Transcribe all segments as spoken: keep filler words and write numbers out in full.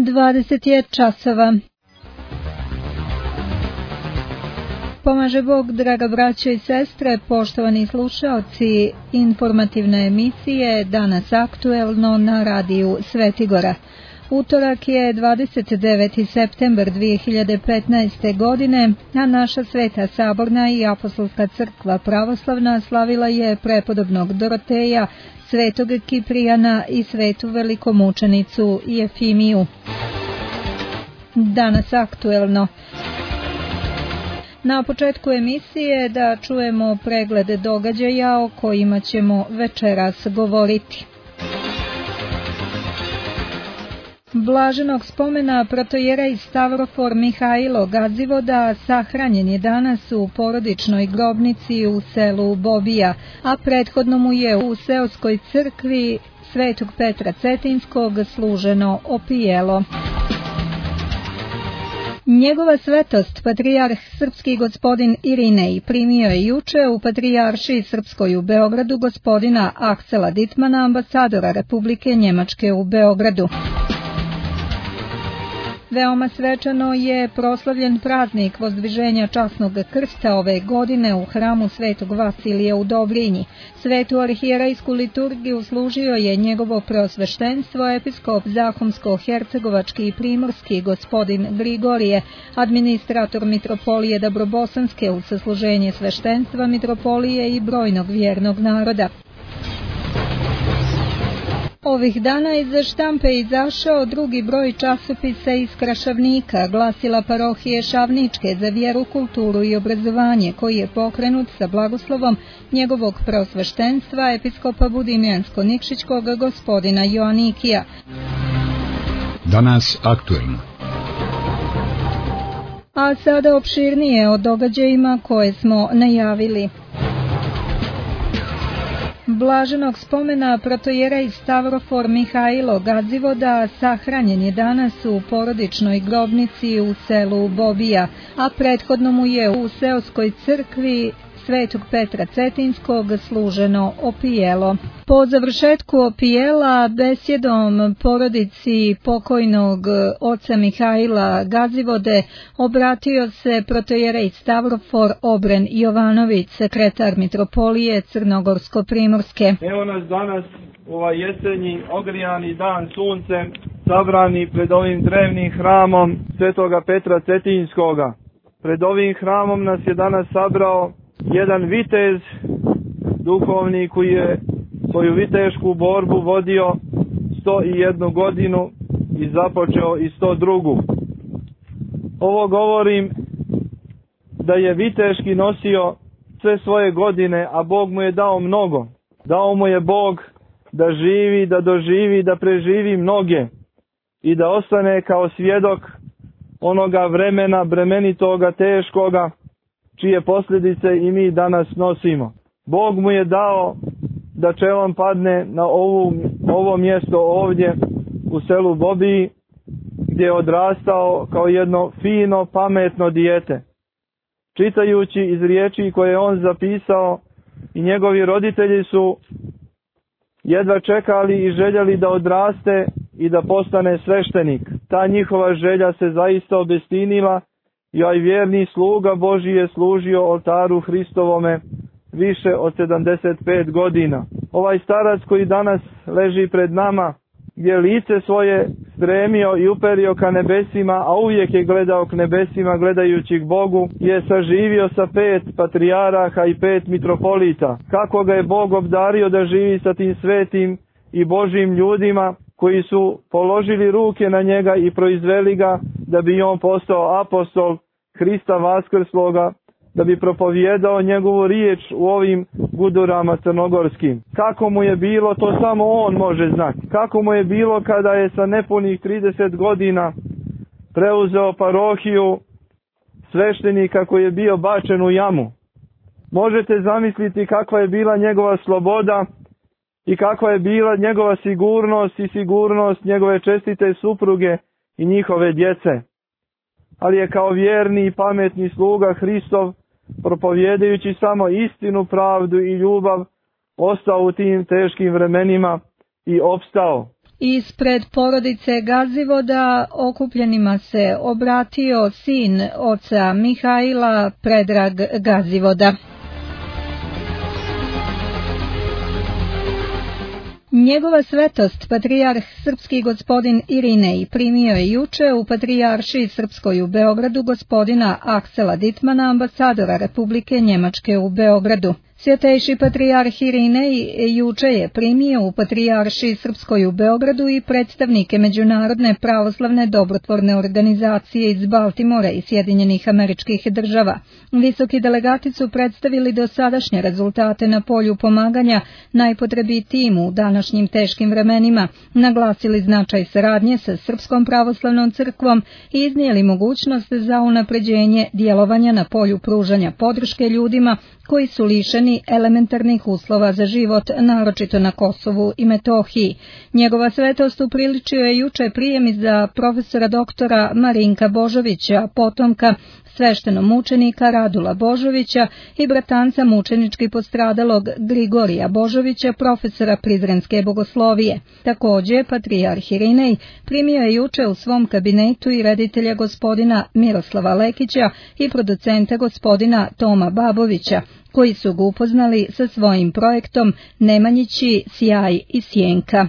dvadeset je časova. Pomaže Bog, draga braćo i sestre, poštovani slušaoci informativne emisije Danas aktuelno na radiju Svetigora. Utorak je dvadeset deveti septembar dvije hiljade petnaeste. godine, a naša Sveta Saborna i Apostolska crkva pravoslavna slavila je prepodobnog Doroteja, svetog Kiprijana i svetu velikomučenicu Jefimiju. Danas aktuelno. Na početku emisije da čujemo pregled događaja o kojima ćemo večeras govoriti. Blaženog spomena protojerej Stavrofor Mihajlo Gazivoda sahranjen je danas u porodičnoj grobnici u selu Bobija, a prethodno mu je u seoskoj crkvi Svetog Petra Cetinskog služeno opijelo. Njegova svetost, patrijarh srpski gospodin Irinej, primio je juče u patrijaršiji srpskoj u Beogradu gospodina Aksela Ditmana, ambasadora Republike Njemačke u Beogradu. Veoma svečano je proslavljen praznik vozdviženja časnog krsta ove godine u hramu Svetog Vasilija u Dobrinji. Svetu arhijerejsku liturgiju služio je njegovo preosveštenstvo episkop Zahumsko-hercegovački i primorski gospodin Grigorije, administrator mitropolije Dabrobosanske uz sasluženje sveštenstva mitropolije i brojnog vjernog naroda. Ovih dana iz štampe izašao drugi broj časopisa iz Krašavnika, glasila parohije Šavničke za vjeru, kulturu i obrazovanje, koji je pokrenut sa blagoslovom njegovog preosveštenstva episkopa Budimljansko-Nikšićkog gospodina Joanikija. Danas aktuelno. A sada opširnije o događajima koje smo najavili. Blaženog spomena protojerej Stavrofor Mihajlo Gazivoda sahranjen je danas u porodičnoj grobnici u selu Bobija, a prethodno mu je u seoskoj crkvi Svetog Petra Cetinskog služeno opijelo. Po završetku opijela besjedom porodici pokojnog oca Mihajla Gazivode obratio se protojerej Stavrofor Obren Jovanović, sekretar mitropolije Crnogorsko-primorske. Evo nas danas u ovaj jesenji ogrijani dan suncem sabrani pred ovim drevnim hramom Svetoga Petra Cetinskoga. Pred ovim hramom nas je danas sabrao jedan vitez duhovni koji je svoju vitešku borbu vodio sto i jednu godinu i započeo i sto drugu. Ovo govorim da je viteški nosio sve svoje godine, a Bog mu je dao mnogo. Dao mu je Bog da živi, da doživi, da preživi mnoge i da ostane kao svjedok onoga vremena bremenitoga, teškoga, čije posljedice i mi danas nosimo. Bog mu je dao da čelom padne na ovu, ovo mjesto ovdje u selu Bobiji, gdje je odrastao kao jedno fino, pametno dijete. Čitajući iz riječi koje je on zapisao, i njegovi roditelji su jedva čekali i željeli da odraste i da postane sveštenik. Ta njihova želja se zaista obistinila, i ovaj vjerni sluga Božji je služio oltaru Hristovome više od sedamdeset pet godina. Ovaj starac koji danas leži pred nama, je lice svoje stremio i uperio ka nebesima, a uvijek je gledao k nebesima, gledajući k Bogu, je saživio sa pet patrijaraha i pet mitropolita. Kako ga je Bog obdario da živi sa tim svetim i Božjim ljudima, koji su položili ruke na njega i proizveli ga da bi on postao apostol Hrista Vaskrsloga, da bi propovijedao njegovu riječ u ovim gudurama crnogorskim. Kako mu je bilo, to samo on može znati. Kako mu je bilo kada je sa nepunih trideset godina preuzeo parohiju sveštenika koji je bio bačen u jamu. Možete zamisliti kakva je bila njegova sloboda i kakva je bila njegova sigurnost i sigurnost njegove čestite supruge i njihove djece. Ali je kao vjerni i pametni sluga Hristov, propovjedajući samo istinu, pravdu i ljubav, ostao u tim teškim vremenima i opstao. Ispred porodice Gazivoda okupljenima se obratio sin oca Mihajla, Predrag Gazivoda. Njegova svetost, patrijarh srpski gospodin Irinej, primio je juče u patrijaršiji srpskoj u Beogradu gospodina Aksela Ditmana, ambasadora Republike Njemačke u Beogradu. Svjetejši patrijarh Irinej juče je primio u patrijaršiji srpskoj u Beogradu i predstavnike Međunarodne pravoslavne dobrotvorne organizacije iz Baltimora i Sjedinjenih Američkih Država. Visoki delegati su predstavili dosadašnje rezultate na polju pomaganja najpotrebitijim u današnjim teškim vremenima, naglasili značaj saradnje sa Srpskom pravoslavnom crkvom i iznijeli mogućnost za unapređenje djelovanja na polju pružanja podrške ljudima koji su lišeni elementarnih uslova za život, naročito na Kosovu i Metohiji. Njegova svetost upriličio je juče prijem za profesora doktora Marinka Božovića, potomka sveštenomučenika Radula Božovića i bratanca mučenički postradalog Grigorija Božovića, profesora Prizrenske bogoslovije. Također, patrijarh Irinej primio je juče u svom kabinetu i reditelja gospodina Miroslava Lekića i producenta gospodina Toma Babovića, koji su ga upoznali sa svojim projektom Nemanjići, sjaj i sjenka.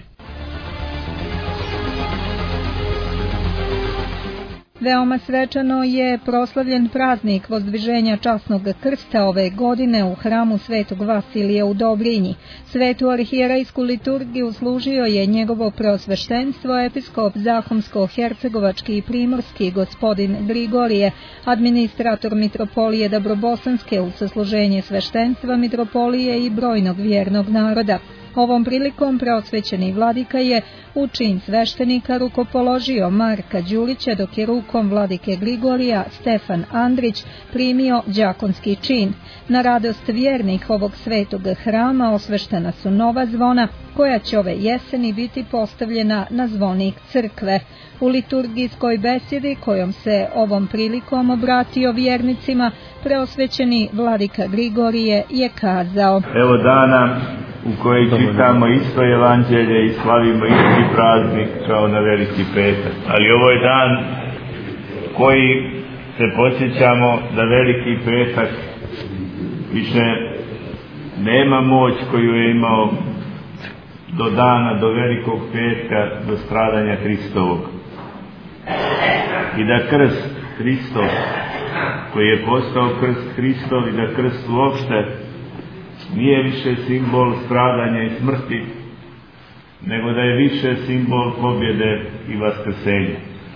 Veoma svečano je proslavljen praznik vozdviženja časnog krsta ove godine u hramu Svetog Vasilija u Dobrinji. Svetu arhijerejsku liturgiju služio je njegovo preosveštenstvo episkop Zahumsko-hercegovački i primorski gospodin Grigorije, administrator mitropolije Dabrobosanske u sasluženje sveštenstva mitropolije i brojnog vjernog naroda. Ovom prilikom preosvećeni vladika je u čin sveštenika rukopoložio Marka Đulića, dok je rukom vladike Grigorija Stefan Andrić primio đakonski čin. Na radost vjernih ovog svetog hrama osveštena su nova zvona, koja će ove jeseni biti postavljena na zvonik crkve. U liturgijskoj besjedi kojom se ovom prilikom obratio vjernicima, preosvećeni vladika Grigorije je kazao: Evo dana u kojoj čitamo isto evanđelje i slavimo isti praznik kao na Veliki petak. Ali ovo je dan koji se podsjećamo da Veliki petak više nema moć koju je imao do dana, do Velikog petka, do stradanja Hristovog. I da krst Hristov, koji je postao krst Hristov, i da krst uopšte nije više simbol stradanja i smrti, nego da je više simbol pobjede i vaskrsenja.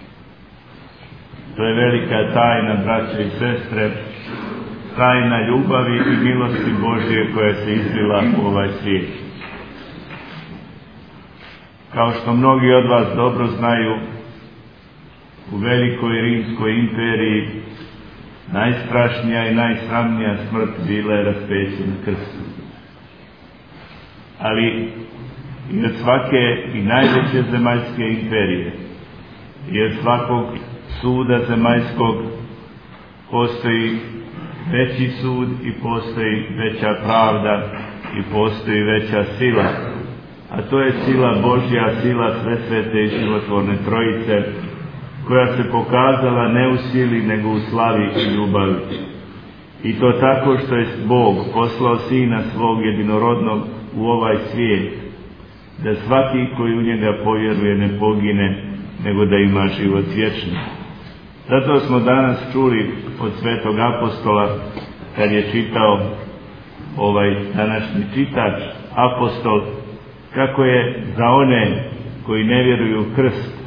To je velika tajna, braće i sestre, tajna ljubavi i milosti Božje koja se izlila u ovaj svijet. Kao što mnogi od vas dobro znaju, u velikoj Rimskoj imperiji najstrašnija i najsramnija smrt bila je raspeće na krstu. Ali i od svake i najveće zemaljske imperije i od svakog suda zemaljskog postoji veći sud i postoji veća pravda i postoji veća sila, a to je sila Božja, sila Svesvete i životvorne Trojice, koja se pokazala ne u sili nego u slavi i ljubavi. I to tako što je Bog poslao Sina svog jedinorodnog u ovaj svijet, da svaki koji u njega povjeruje ne pogine, nego da ima život vječni. Zato smo danas čuli od svetog apostola, kad je čitao ovaj današnji čitač, apostol, kako je za one koji ne vjeruju u krst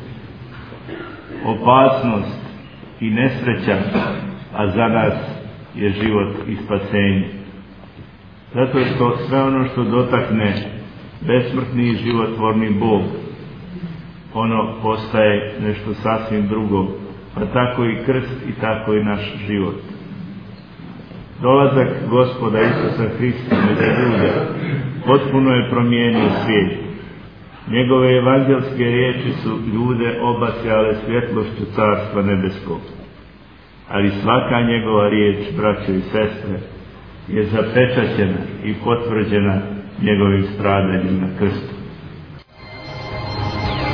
opasnost i nesreća, a za nas je život i spasenje. Zato što sve ono što dotakne besmrtni i životvorni Bog, ono postaje nešto sasvim drugo, pa tako i krst i tako i naš život. Dolazak Gospoda Isusa Hrista među ljude potpuno je promijenio svijet. Njegove evanđelske riječi su ljude obasjale svjetlošću Carstva nebeskog. Ali svaka njegova riječ, braćo i sestre, je zapečaćena i potvrđena njegovim stradanjem na krstu.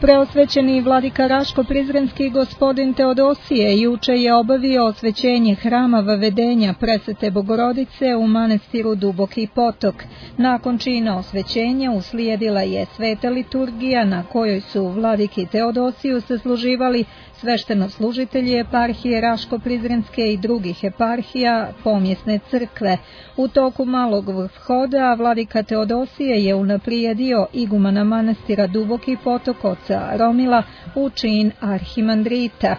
Preosvećeni vladika Raško-Prizrenski gospodin Teodosije juče je obavio osvećenje hrama Vavedenja Presvete Bogorodice u manastiru Duboki Potok. Nakon čina osvećenja uslijedila je sveta liturgija na kojoj su vladiki Teodosiju sasluživali sveštenoslужitelji eparhije Raško-Prizrenske i drugih eparhija pomjesne crkve. U toku malog vhoda vladika Teodosije je unaprijedio igumana manastira Duboki Potok oca Romila u čin arhimandrita.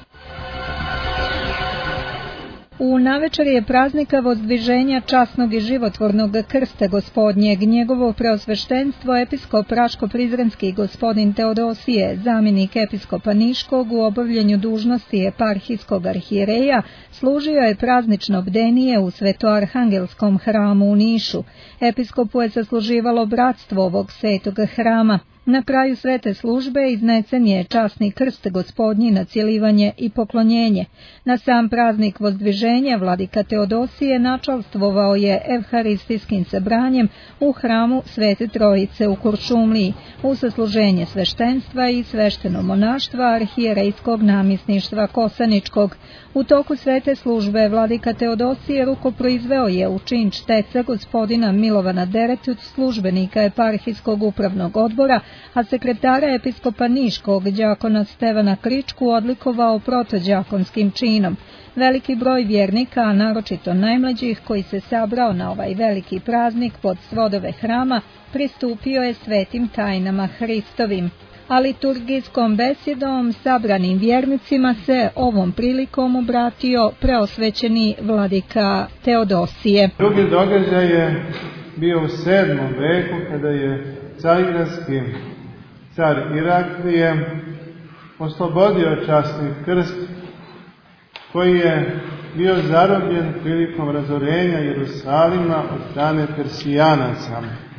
U navečer je praznika Vozdviženja časnog i životvornog krsta gospodnjeg, njegovo preosveštenstvo episkop Raško-Prizrenski gospodin Teodosije, zamjenik episkopa Niškog u obavljanju dužnosti eparhijskog arhijereja, služio je praznično bdenije u Svetoarhangelskom hramu u Nišu. Episkopu je sasluživalo bratstvo ovog svetog hrama. Na kraju svete službe iznesen je časni krst gospodnji na cjelivanje i poklonjenje. Na sam praznik Vozdviženja vladika Teodosije načalstvovao je evharistijskim sabranjem u hramu Svete Trojice u Kuršumliji, u sasluženje sveštenstva i svešteno monaštva arhijerejskog namjesništva Kosaničkog. U toku svete službe vladika Teodosije rukoproizveo je u čin čteca gospodina Milovana Deretut, službenika eparhijskog upravnog odbora, a sekretara episkopa Niškog đakona Stevana Kričku odlikovao protođakonskim činom. Veliki broj vjernika, a naročito najmlađih koji se sabrao na ovaj veliki praznik pod svodove hrama, pristupio je svetim tajnama Hristovim. A liturgijskom besjedom sabranim vjernicima se ovom prilikom obratio preosvećeni vladika Teodosije. Drugi događaj je bio u sedmom veku kada je carinski car Iraklije oslobodio časni krst koji je bio zarobljen prilikom razorenja Jerusalima od strane Persijanaca.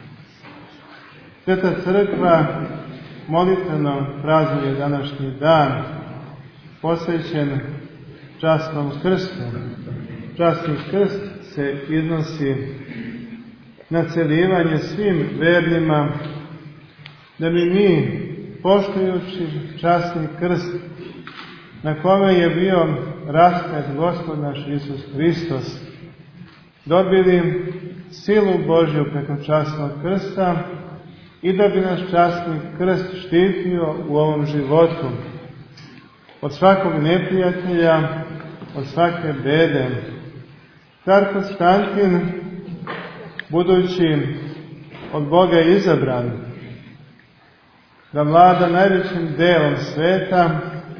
Sveta crkva molitveno praznuje današnji dan posvećen časnom krstu. Časni krst se iznosi na celivanje svim vernima, da bi mi, poštujući časni krst na kome je bio raspet Gospod naš Isus Hristos, dobili silu Božju preko časnog krsta i da bi naš časni krst štitio u ovom životu od svakog neprijatelja, od svake bede. Car Konstantin, budući od Boga izabran da vlada najvećim delom sveta,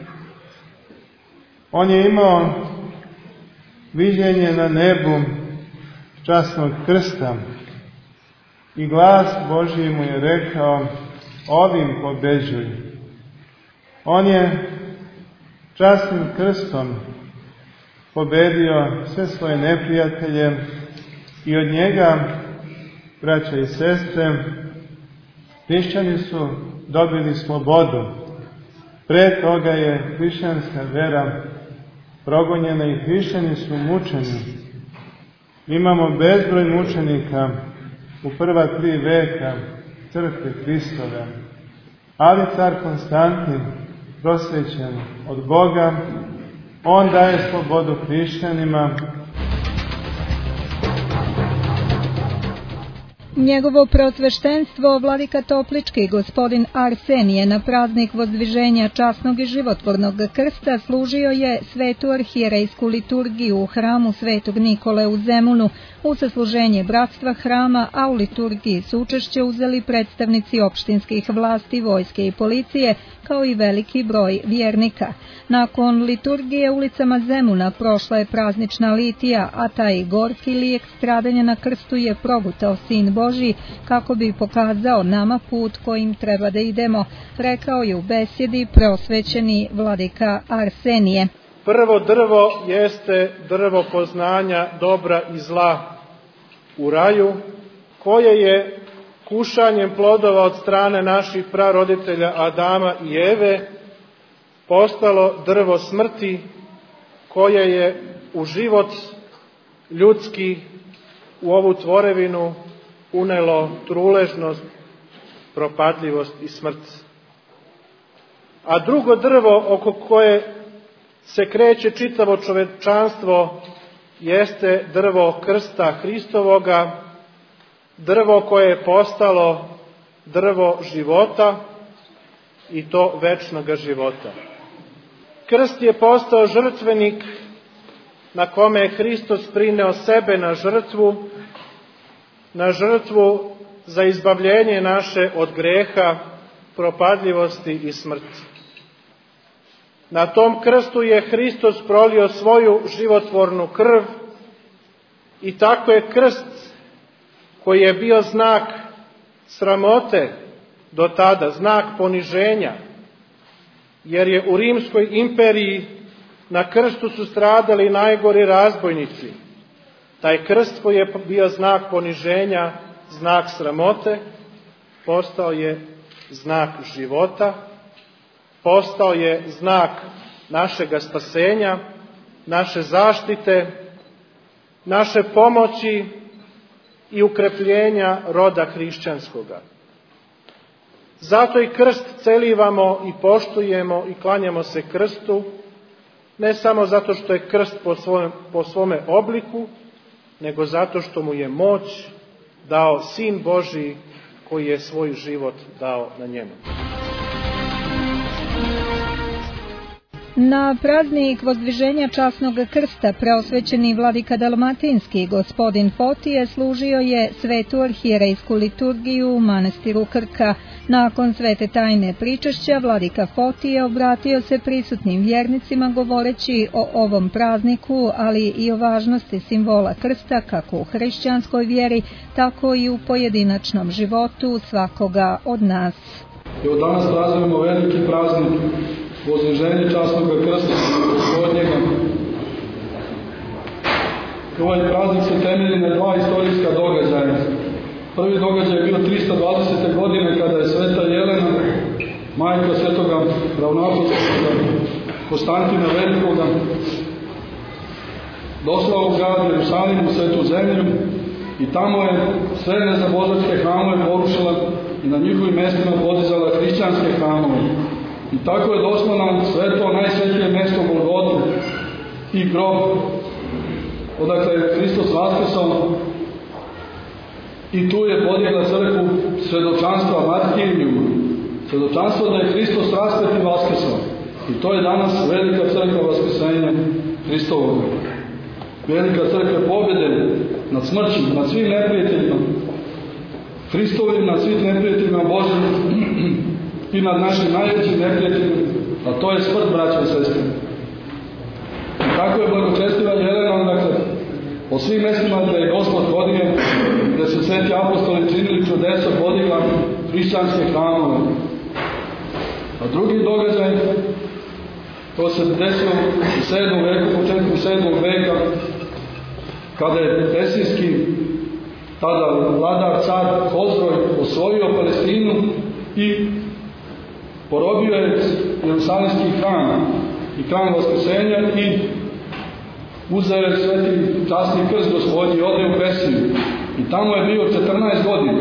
on je imao viđenje na nebu časnog krsta i glas Božji mu je rekao: ovim pobeđuj. On je časnim krstom pobedio sve svoje neprijatelje i od njega, braća i sestre, hrišćani su dobili slobodu. Pre toga je hrišćanska vera progonjena i hrišćani su mučeni. Imamo bezbroj mučenika u prva tri veka crkve Hristove, ali car Konstantin, prosvećen od Boga, on daje slobodu hrišćanima. Njegovo preosveštenstvo vladika Toplički gospodin Arsenije na praznik Vozdviženja časnog i životvornog krsta služio je svetu arhijerejsku liturgiju u hramu Svetog Nikole u Zemunu u sasluženje bratstva hrama, a u liturgiji su učešće uzeli predstavnici opštinskih vlasti, vojske i policije, kao i veliki broj vjernika. Nakon liturgije ulicama Zemuna prošla je praznična litija, a taj gorki lijek stradanja na krstu je progutao Sin Božji kako bi pokazao nama put kojim treba da idemo, rekao je u besjedi preosvećeni vladika Arsenije. Prvo drvo jeste drvo poznanja dobra i zla u raju, koje je kušanjem plodova od strane naših praroditelja Adama i Eve postalo drvo smrti, koje je u život ljudski, u ovu tvorevinu unelo truležnost, propadljivost i smrt. a drugo drvo oko koje se kreće čitavo čovečanstvo jeste drvo krsta Hristovoga, drvo koje je postalo drvo života i to večnoga života. Krst je postao žrtvenik na kome je Hristos prineo sebe na žrtvu, na žrtvu za izbavljenje naše od greha, propadljivosti i smrti. Na tom krstu je Hristos prolio svoju životvornu krv i tako je krst koji je bio znak sramote do tada, znak poniženja, jer je u Rimskoj imperiji na krstu su stradali najgori razbojnici. Taj krst koji je bio znak poniženja, znak sramote, postao je znak života, postao je znak našega spasenja, naše zaštite, naše pomoći i ukrepljenja roda hrišćanskoga. Zato i krst celivamo i poštujemo i klanjamo se krstu, ne samo zato što je krst po svome, po svome obliku, nego zato što mu je moć dao Sin Božiji koji je svoj život dao na njemu. Na praznik vozdviženja časnog krsta preosvećeni vladika Dalmatinski gospodin Fotije služio je svetu arhijerejsku liturgiju u manastiru Krka. Nakon svete tajne pričešća vladika Fotije obratio se prisutnim vjernicima govoreći o ovom prazniku, ali i o važnosti simbola krsta kako u hrišćanskoj vjeri, tako i u pojedinačnom životu svakoga od nas. Evo danas praznujemo veliki praznik vozdviženje časnog krsta Gospodnjega. Ovaj praznik se temelji na dva istorijska događaja. Prvi događaj je bio tristo dvadesete godine kada je sveta Jelena, majka svetoga ravnoapostolskoga Konstantina Velikoga, došla u grad Jerusalim, u svetu zemlju, i tamo je sve nezabožačke hramove porušila i na njihovim mjestima podizala hrišćanske hramove. I tako je došlo na sveto najsvetije mjesto Golgotu i grob, odakle je Hristos vaskrsao, i tu je podigla crkvu svedočanstva martirijuma, svedočanstvo da je Hristos raspet i vaskrsao. I to je danas velika crkva vaskrsenja Hristovog. Velika crkva pobjede nad smrću, nad svim neprijateljima Hristovim, nad svim neprijateljima Božim i nad našim najvećim neprijateljima, a to je smrt, braća i sestre. I tako je blagočestiva Jelena, dakle, po svim mjestima gdje je Gospod hodio, gdje su sveti apostoli činili čudesa, podigla hrišćanske hramove. A drugi događaj, to se desilo u sedmom veku, početku sedmog veka, kada je persijski tada vladar car Hozroj osvojio Palestinu i porobio je Jerusalimski hram i hram vaskrsenja i uzeo je sveti časni krst Gospodnji i ode u Persiju. I tamo je bio četrnaest godina.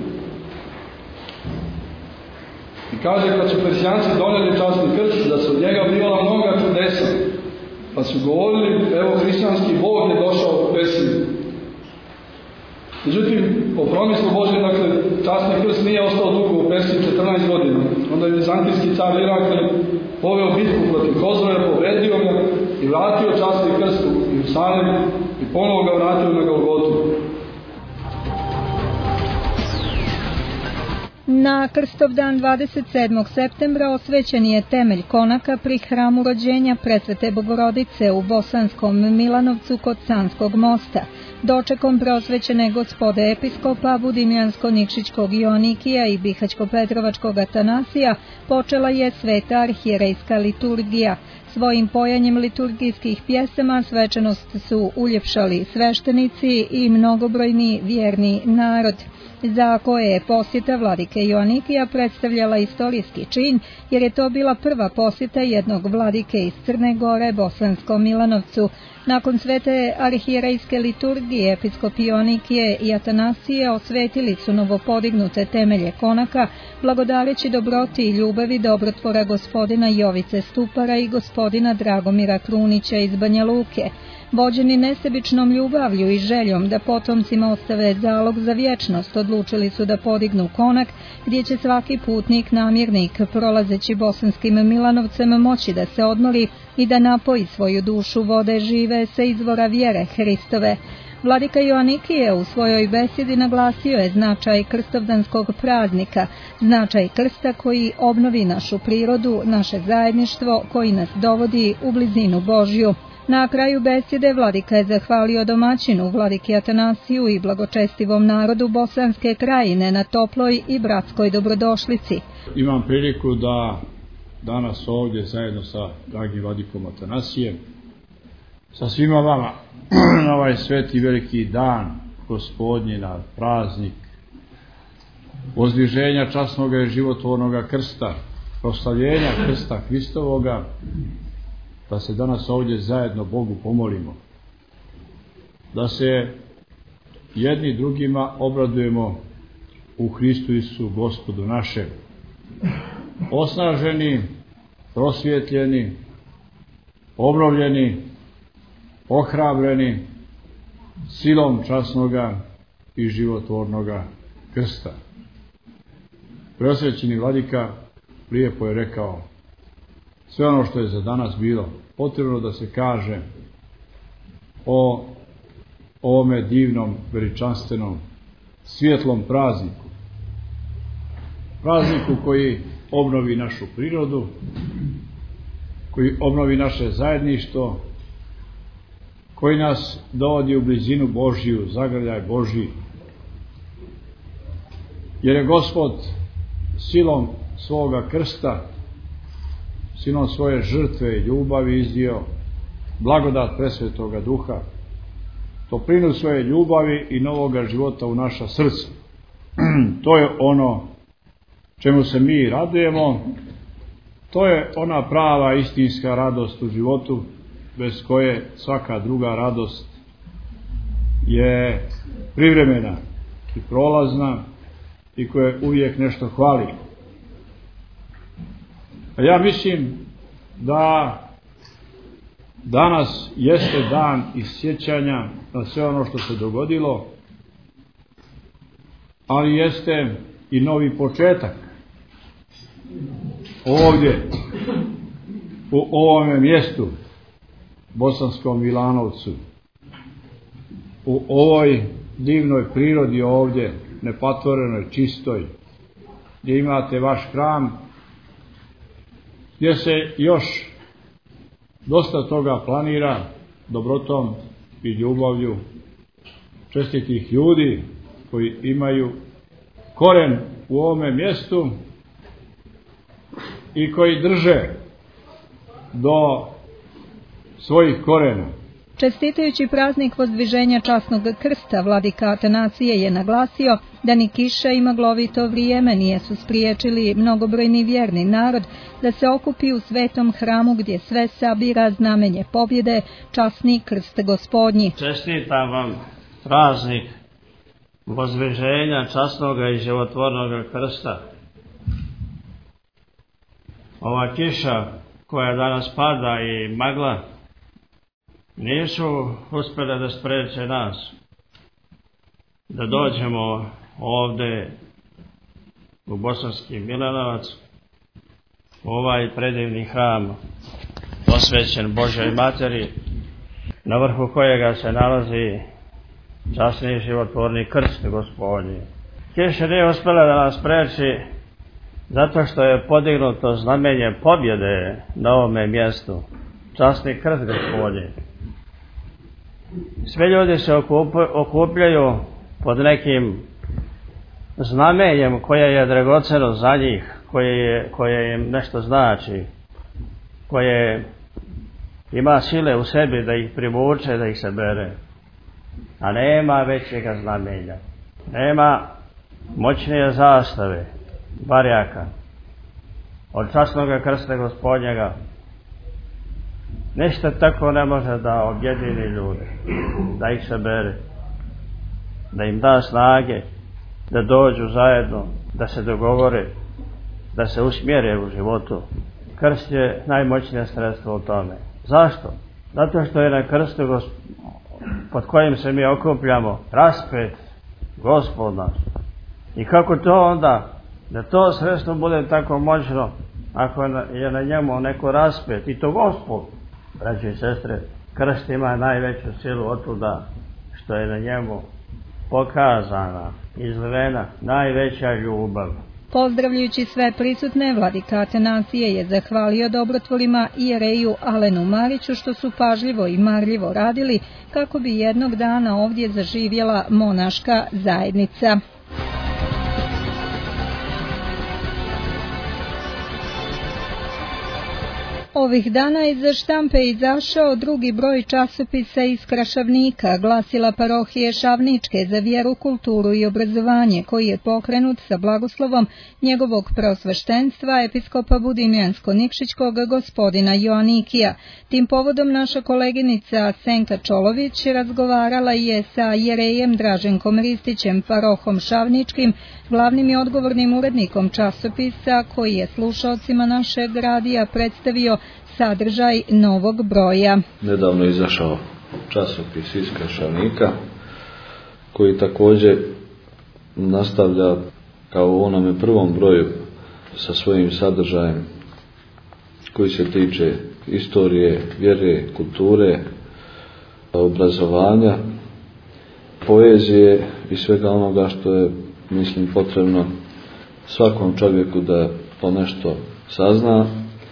I kaže, kad su Persijanci donijeli časni krst, da su od njega bila mnoga čudesa. Pa su govorili, evo, hrišćanski Bog je došao u Persiju. Međutim, po promislu Božje, dakle, časni krst nije ostao dugo u Persiji četrnaest godina. Onda je vizantijski car Irakle poveo bitku protiv Hozroja, pobjedio ga i vratio časni krst u Jerusalim i ponovo ga vratio na Golgotu. Na Krstovdan dvadeset sedmog septembra osvećen je temelj konaka pri hramu rođenja Presvete Bogorodice u Bosanskom Milanovcu kod Sanskog mosta. Dočekom preosvećene gospode episkopa Budimljansko-Nikšićkog Ionikija i Bihaćko-Petrovačkog Atanasija počela je sveta arhijerejska liturgija. Svojim pojanjem liturgijskih pjesama svečanost su uljepšali sveštenici i mnogobrojni vjerni narod. za koje je posjeta vladike Joanikija predstavljala istorijski čin, jer je to bila prva posjeta jednog vladike iz Crne Gore Bosanskom Milanovcu. Nakon svete arhijerejske liturgije, episkop Joanikije i Atanasije osvetili su novopodignute temelje konaka, blagodareći dobroti i ljubavi dobrotvora gospodina Jovice Stupara i gospodina Dragomira Krunića iz Banja Luke. Vođeni nesebičnom ljubavlju i željom da potomcima ostave zalog za vječnost, odlučili su da podignu konak gdje će svaki putnik, namirnik, prolazeći Bosanskim Milanovcem moći da se odmori i da napoji svoju dušu vode žive sa izvora vjere Hristove. Vladika Joanikije u svojoj besjedi naglasio je značaj krstovdanskog praznika, značaj krsta koji obnovi našu prirodu, naše zajedništvo, koji nas dovodi u blizinu Božju. Na kraju besjede vladika je zahvalio domaćinu, vladiki Atanasiju i blagočestivom narodu Bosanske krajine na toploj i bratskoj dobrodošlici. Imam priliku da danas ovdje zajedno sa dragim vladikom Atanasijem, sa svima vama na ovaj sveti veliki dan gospodnji, na praznik vozdviženja časnoga i životvornoga krsta, proslavljenja krsta Hristovoga, da se danas ovdje zajedno Bogu pomolimo, da se jedni drugima obradujemo u Hristu Isusu Gospodu našem, osnaženi, prosvjetljeni, obnovljeni, ohrabreni silom časnoga i životvornoga krsta. Preosvećeni vladika lijepo je rekao sve ono što je za danas bilo potrebno da se kaže o ovome divnom, veličanstvenom, svjetlom prazniku. Prazniku koji obnovi našu prirodu, koji obnovi naše zajedništvo, koji nas dovodi u blizinu Božiju, zagrljaj Božji. Jer je Gospod silom svoga krsta, silom svoje žrtve i ljubavi iznio blagodat presvetoga duha, toplinu svoje ljubavi i novoga života u naša srca. To je ono čemu se mi radujemo, to je ona prava istinska radost u životu, bez koje svaka druga radost je privremena i prolazna i koja uvijek nešto hvali. A ja mislim da danas jeste dan sjećanja na sve ono što se dogodilo, ali jeste i novi početak ovdje u ovome mjestu, Bosanskom Milanovcu, u ovoj divnoj prirodi ovdje, nepatvorenoj, čistoj, gdje imate vaš hram, gdje se još dosta toga planira dobrotom i ljubavlju čestitih ljudi koji imaju koren u ovome mjestu i koji drže do svojih korena. Čestitajući praznik vozdviženja časnog krsta, vladika Atanasije je naglasio da ni kiša i maglovito vrijeme nisu spriječili mnogobrojni vjerni narod da se okupi u svetom hramu gdje sve sabira znamenje pobjede, časni krst gospodnji. Čestitam vam praznik vozdviženja časnog i životvornog krsta. Ova kiša koja danas pada i magla nisu uspjele da spriječe nas da dođemo ovdje u Bosanski Milanovac, u ovaj predivni hram posvećen Božoj materi, na vrhu kojega se nalazi časni životvorni krst gospodnji. Kiša nije uspjela da nas spriječi zato što je podignuto znamenje pobjede na ovome mjestu, časni krst gospodnji. Sve ljudi se okupljaju pod nekim znamenjem koje je dragoceno za njih, koje, je, koje im nešto znači, koje ima sile u sebi da ih privuče, da ih se bere. A nema većega znamenja. Nema moćnije zastave, barjaka, od časnoga krsta Gospodnjega, ništa tako ne može da objedini ljude, da ih sabere, da im da snage, da dođu zajedno, da se dogovore, da se usmjere u životu. Krst je najmoćnije sredstvo u tome. Zašto? Zato što je na krstu pod kojim se mi okupljamo raspet Gospod naš. I kako to onda, da to sredstvo bude tako moćno, ako je na njemu neko raspet, i to Gospod, braće i sestre, krst ima najveću silu otuda što je na njemu pokazana, izlivena najveća ljubav. Pozdravljajući sve prisutne, vladika Atanasije je zahvalio dobrotvorima i jereju Alenu Mariću što su pažljivo i marljivo radili kako bi jednog dana ovdje zaživjela monaška zajednica. Ovih dana iz štampe izašao drugi broj časopisa iz Krašavnika, glasila parohije Šavničke za vjeru, kulturu i obrazovanje, koji je pokrenut sa blagoslovom njegovog prosveštenstva episkopa Budimljansko-Nikšićkog gospodina Joanikija. Tim povodom naša koleginica Senka Čolović razgovarala je sa jerejem Draženkom Ristićem, parohom Šavničkim, glavnim i odgovornim urednikom časopisa, koji je slušalcima našeg radija predstavio sadržaj novog broja. Nedavno je izašao časopis iz Krašavnika, koji također nastavlja kao u onome prvom broju sa svojim sadržajem koji se tiče istorije, vjere, kulture, obrazovanja, poezije i svega onoga što je, mislim, potrebno svakom čovjeku da ponešto sazna.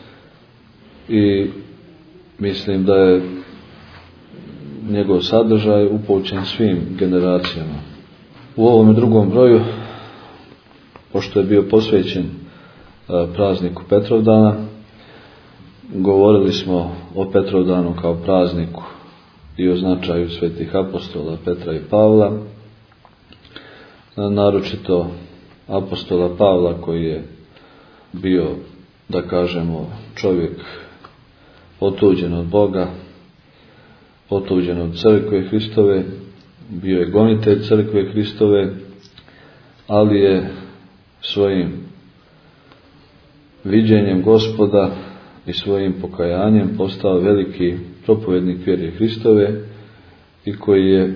I mislim da je njegov sadržaj upućen svim generacijama. U ovom drugom broju, pošto je bio posvećen prazniku Petrovdana, govorili smo o Petrovdanu kao prazniku i o značaju svetih apostola Petra i Pavla, naročito apostola Pavla, koji je bio, da kažemo, čovjek otuđen od Boga, otuđen od crkve Hristove, bio je gonitelj crkve Hristove, ali je svojim viđenjem Gospoda i svojim pokajanjem postao veliki propovednik vjere Hristove i koji je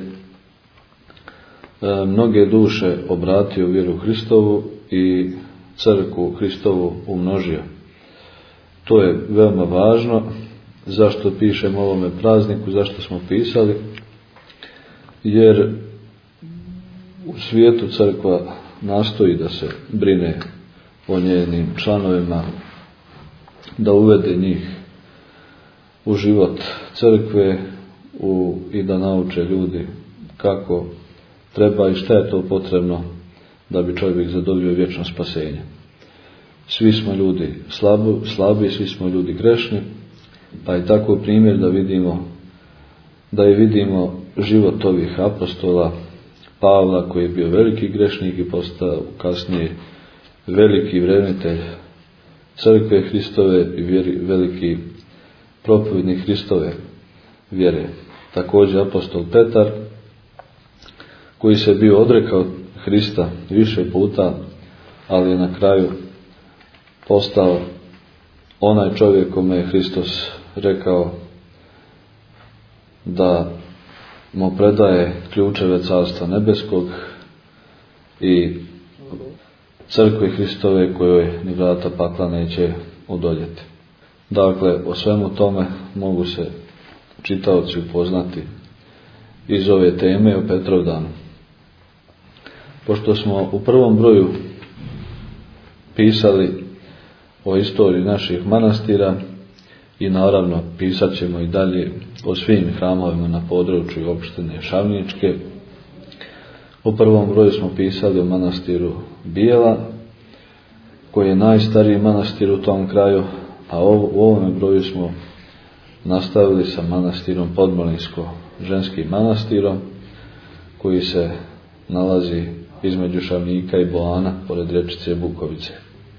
mnoge duše obratio vjeru Hristovu i crkvu Hristovu umnožio. To je veoma važno. Zašto pišemo o ovome prazniku, zašto smo pisali? Jer u svijetu crkva nastoji da se brine o njenim članovima, da uvede njih u život crkve u, i da nauče ljudi kako treba i šta je to potrebno da bi čovjek zadobio vječno spasenje. Svi smo ljudi slabi, slabi, svi smo ljudi grešni, pa je tako primjer da vidimo da je vidimo život ovih apostola Pavla, koji je bio veliki grešnik i postao kasnije veliki vrednitelj crkve Hristove i vjeri, veliki propovednik Hristove vjere. Također apostol Petar, koji se bio odrekao Hrista više puta, ali je na kraju postao onaj čovjek kome je Hristos rekao da mu predaje ključeve Carstva nebeskog i crkve Hristove, kojoj ni vrata pakla neće odoljeti. Dakle, o svemu tome mogu se čitaoci upoznati iz ove teme o Petrovdanu. Pošto smo u prvom broju pisali o istoriji naših manastira i naravno pisat ćemo i dalje o svim hramovima na području opštine Šavničke, u prvom broju smo pisali o manastiru Bijela, koji je najstariji manastir u tom kraju, a u ovome broju smo nastavili sa manastirom Podmolinsko, ženskim manastirom, koji se nalazi između Šavnika i Boana, pored rečice Bukovice.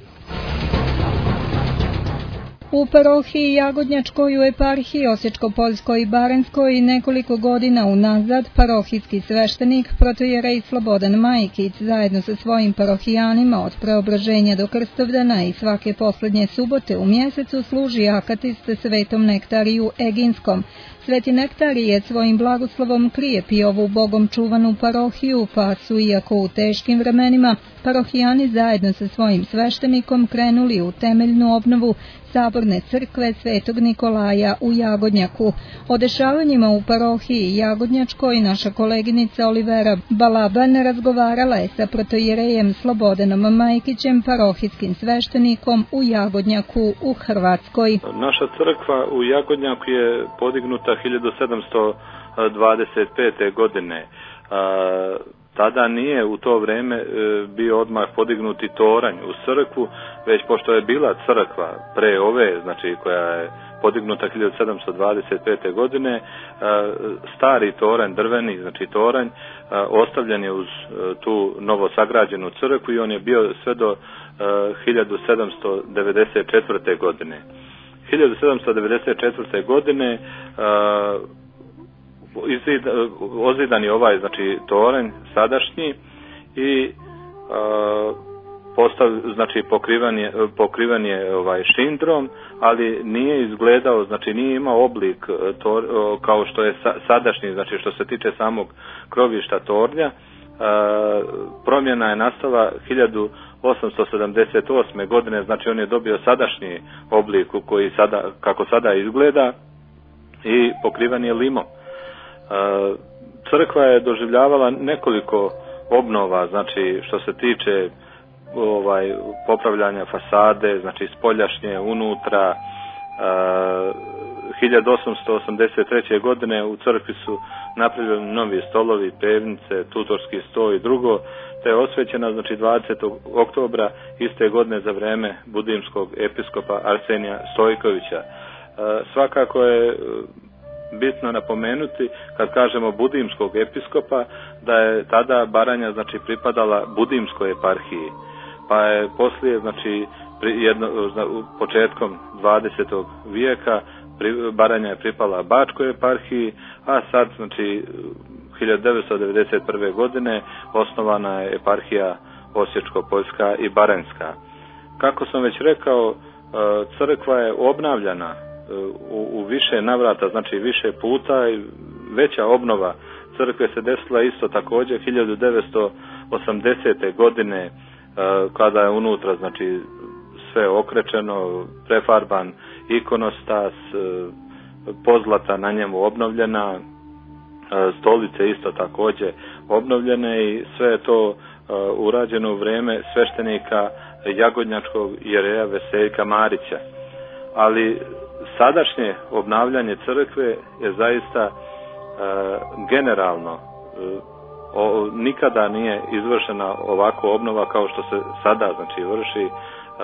U parohiji Jagodnjačkoj u eparhiji Osječko-Poljskoj i Baranjskoj nekoliko godina unazad parohijski sveštenik protojerej Slobodan Majkić zajedno sa svojim parohijanima od Preobraženja do Krstovdana i svake posljednje subote u mjesecu služi akatist Svetom Nektariju Eginskom. Sveti Nektarijec svojim blagoslovom krijepi ovu Bogom čuvanu parohiju, pa su, iako u teškim vremenima, parohijani zajedno sa svojim sveštenikom krenuli u temeljnu obnovu Saborne crkve Svetog Nikolaja u Jagodnjaku. O dešavanjima u parohiji Jagodnjačkoj naša koleginica Olivera Balaban razgovarala je sa protojerejem Slobodanom Majkićem, parohijskim sveštenikom u Jagodnjaku u Hrvatskoj. Naša crkva u Jagodnjaku je podignuta hiljadu sedamsto dvadeset pete. godine. A, tada nije u to vrijeme e, bio odmah podignuti toranj u crkvu, već pošto je bila crkva pre ove, znači koja je podignuta hiljadu sedamsto dvadeset pete. godine, e, stari toranj, drveni, znači toranj, e, ostavljen je uz e, tu novo sagrađenu crkvu i on je bio sve do e, hiljadu sedamsto devedeset četvrte. godine. hiljadu sedamsto devedeset četvrte. godine e, ozidan je ovaj, znači, toranj sadašnji i a, postav, znači, pokriven je, pokriven je ovaj šindrom, ali nije izgledao, znači nije imao oblik tor, kao što je sa, sadašnji, znači što se tiče samog krovišta tornja. A, promjena je nastala hiljadu osamsto sedamdeset osme. godine, znači on je dobio sadašnji oblik koji sada, kako sada izgleda, i pokriven je limom. Crkva je doživljavala nekoliko obnova, znači što se tiče ovaj popravljanja fasade, znači spoljašnje, unutra. hiljadu osamsto osamdeset treće. godine u crkvi su napravljeni novi stolovi, pevnice, tutorski sto i drugo, te je osvećena, znači, dvadesetog oktobra iste godine za vrijeme budimskog episkopa Arsenija Stojkovića. Svakako je bitno napomenuti, kad kažemo budimskog episkopa, da je tada Baranja, znači, pripadala budimskoj eparhiji, pa je poslije, znači, pri, jedno, početkom dvadesetog vijeka pri, Baranja je pripala Bačkoj eparhiji, a sad, znači, hiljadu devetsto devedeset prve. godine osnovana je eparhija Osječko-Poljska i Baranjska. Kako sam već rekao, crkva je obnavljana U, u više navrata, znači više puta, i veća obnova crkve se desila isto također hiljadu devetsto osamdesete. godine, kada je unutra, znači, sve okrečeno, prefarban ikonostas, pozlata na njemu obnovljena, stolice isto također obnovljene, i sve je to urađeno u vrijeme sveštenika jagodnjačkog jereja Veseljka Marića. Ali sadašnje obnavljanje crkve je zaista e, generalno, e, o, nikada nije izvršena ovako obnova kao što se sada, znači, vrši. E,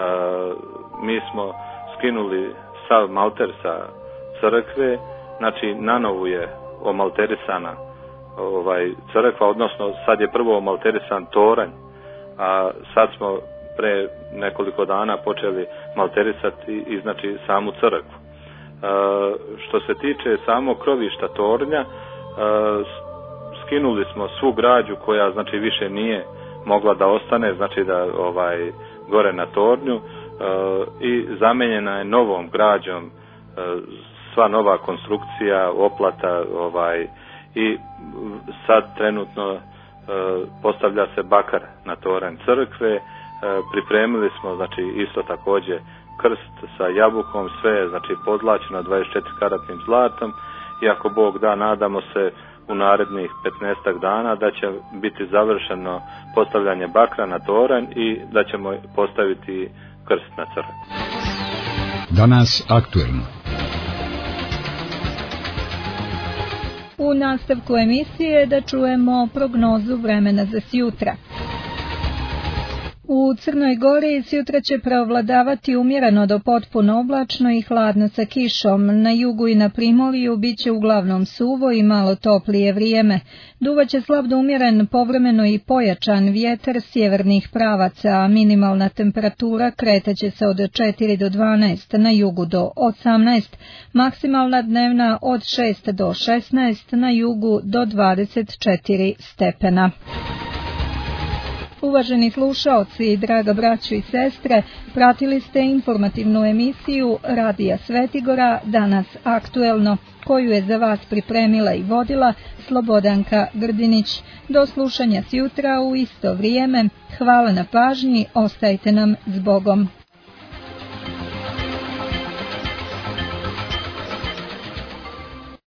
mi smo skinuli sav malter sa crkve, znači nanovo je omalterisana ovaj crkva, odnosno sad je prvo omalterisan toranj, a sad smo pre nekoliko dana počeli malterisati i, znači, samu crkvu. E, što se tiče samog krovišta tornja, e, skinuli smo svu građu koja, znači, više nije mogla da ostane, znači da ovaj gore na tornju, e, i zamenjena je novom građom, e, sva nova konstrukcija, oplata, ovaj, i sad trenutno e, postavlja se bakar na toranj crkve. E, pripremili smo, znači, isto također krst sa jabukom, sve je, znači, podlačeno dvadeset četiri karatnim zlatom, i ako Bog da, nadamo se u narednih petnaestak dana da će biti završeno postavljanje bakra na toranj i da ćemo postaviti krst na crkvu. Danas aktuelno. U nastavku emisije da čujemo prognozu vremena za sjutra. U Crnoj Gori sutra će preovladavati umjereno do potpuno oblačno i hladno sa kišom. Na jugu i na Primorju bit će uglavnom suvo i malo toplije vrijeme. Duvaće slab do umjeren, povremeno i pojačan vjetar sjevernih pravaca, a minimalna temperatura kretaće se od četiri do dvanaest, na jugu do osamnaest, maksimalna dnevna od šest do šesnaest, na jugu do dvadeset četiri stepena. Uvaženi slušaoci, draga braćo i sestre, pratili ste informativnu emisiju Radija Svetigora Danas aktuelno, koju je za vas pripremila i vodila Slobodanka Grdinić. Do slušanja sjutra u isto vrijeme. Hvala na pažnji, ostajte nam s Bogom.